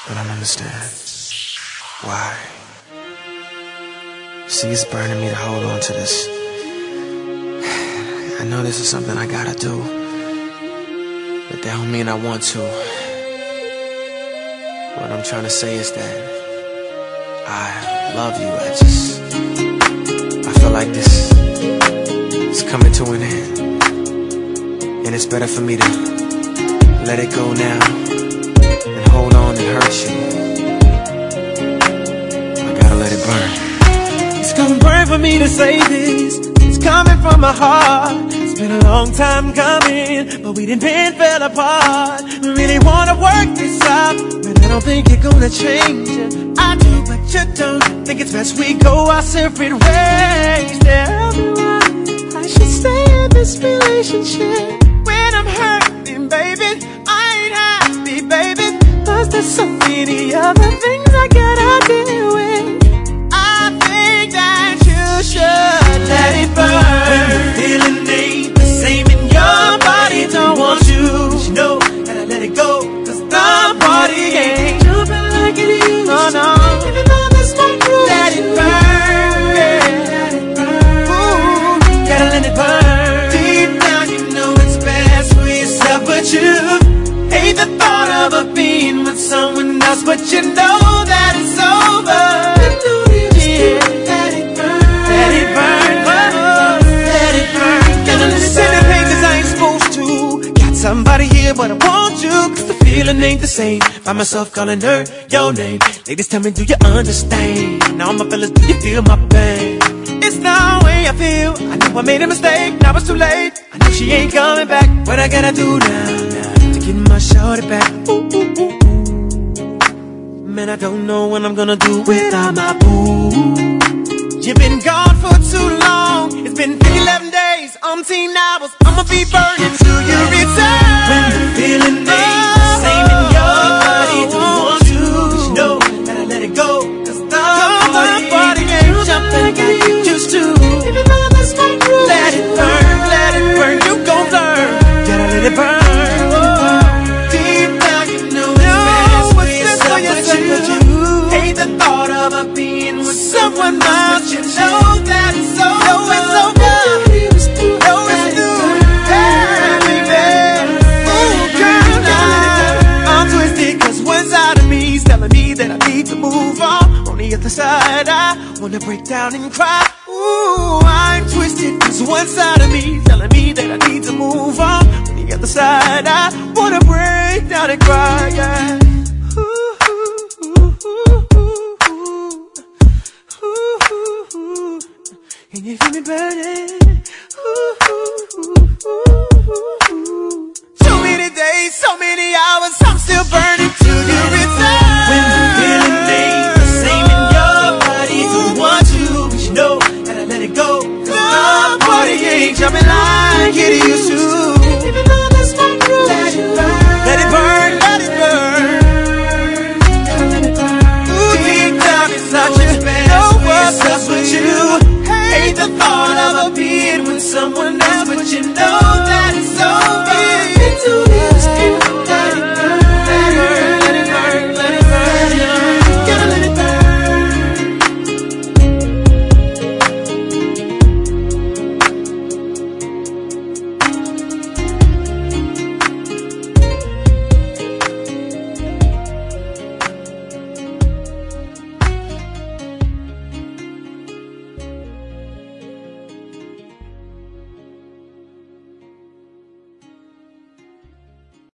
but I don't understand why. See, it's burning me to hold on to this. I know this is something I gotta do, but that don't mean I want to. What I'm trying to say is that I love you. I feel like this is coming to an end, and it's better for me to let it go now and hold on and hurt you. I gotta let it burn. It's gonna burn for me to say this. It's coming from my heart. It's been a long time coming, but we done fell apart. We really wanna work this out, but I don't think you're gonna change it. I do, but you don't. Think it's best we go our separate ways. Tell me why I should stay in this relationship when I'm hurting, baby. I ain't happy, baby. Plus there's so many other things I gotta deal with. I think that you should let it burn. When the feeling ain't the same in your body, don't want you. But you know that I let it go, cause the body ain't jumping like it used to. No, even though that's not true. Let it burn, let it burn. Ooh, gotta let it burn. Deep down you know it's best for yourself, but you hate the thought of being with someone else, but you know that it's over. Somebody here, but I want you, cause the feeling ain't the same. Find myself calling her your name. Ladies, tell me, do you understand? Now my fellas, do you feel my pain? It's the way I feel. I know I made a mistake, now it's too late. I know she ain't coming back. What I gotta do now to get my shorty back? Ooh, ooh, ooh, ooh. Man, I don't know what I'm gonna do without my boo. You've been gone for too long. It's been 11 days, 18 hours. I'ma be burning till you return. When the feeling ain't the same in your body, don't want you. But you know that I let it go, cause the body ain't jumping like it used to. Even though that's not true. Let it burn, you gon' learn. Gotta let it burn. Deep down you know it's best for yourself, but you hate the thought of being with someone else. But you know that it's over. It's over. That I need to move on the other side, I wanna break down and cry. Ooh, I'm twisted, cause one side of me telling me that I need to move on the other side, I wanna break down and cry, yeah. Ooh, ooh, ooh, ooh, ooh, ooh, ooh, ooh. Can you feel me burning?